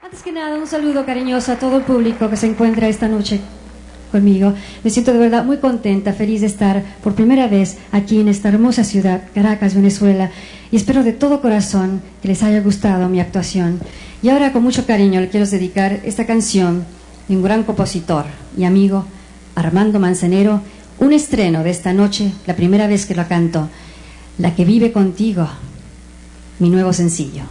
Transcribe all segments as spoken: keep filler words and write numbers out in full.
Antes que nada, un saludo cariñoso a todo el público que se encuentra esta noche conmigo. Me siento de verdad muy contenta, feliz de estar por primera vez aquí en esta hermosa ciudad, Caracas, Venezuela, y espero de todo corazón que les haya gustado mi actuación. Y ahora, con mucho cariño, le quiero dedicar esta canción de un gran compositor y amigo, Armando Manzanero, un estreno de esta noche, la primera vez que lo canto, La que vive contigo, mi nuevo sencillo.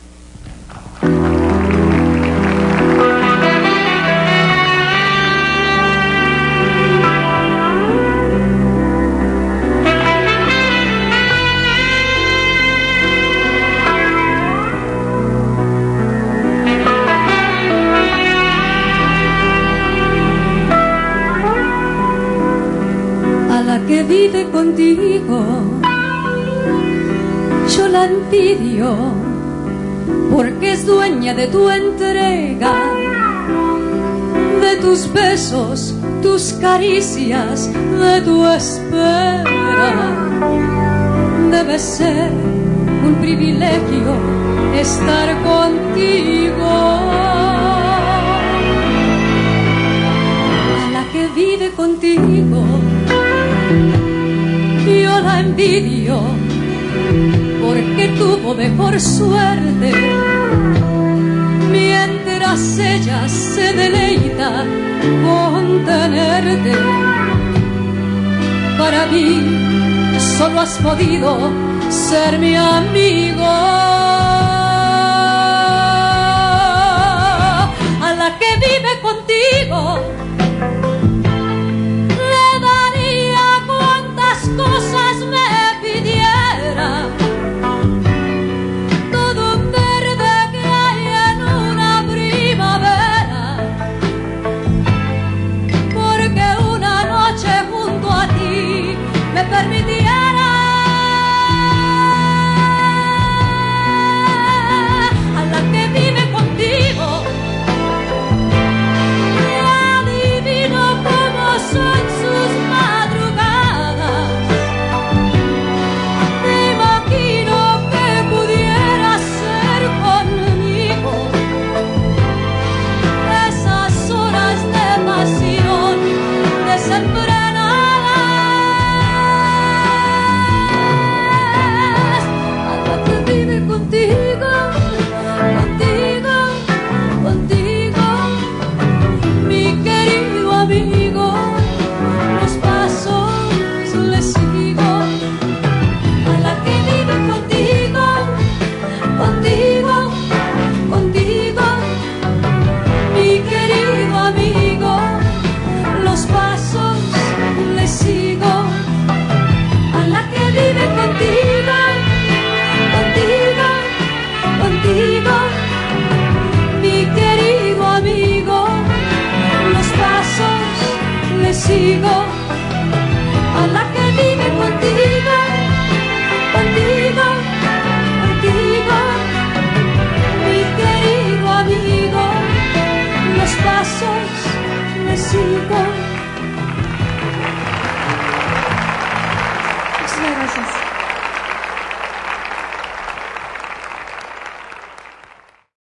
Que vive contigo, yo la envidio, porque es dueña de tu entrega, de tus besos, tus caricias, de tu espera. Debe ser un privilegio estar contigo. A la que vive contigo, yo la envidio, porque tuvo mejor suerte, mientras ella se deleita con tenerte. Para mí solo has podido ser mi amigo. A la que vive contigo, cosas me pidiera, todo un verde que hay en una primavera, porque una noche junto a ti me permitiera. A la que vive contigo, adivino cómo son sus madrugadas. Sigo, a la que vive contigo, contigo, contigo, mi querido amigo, los pasos le sigo.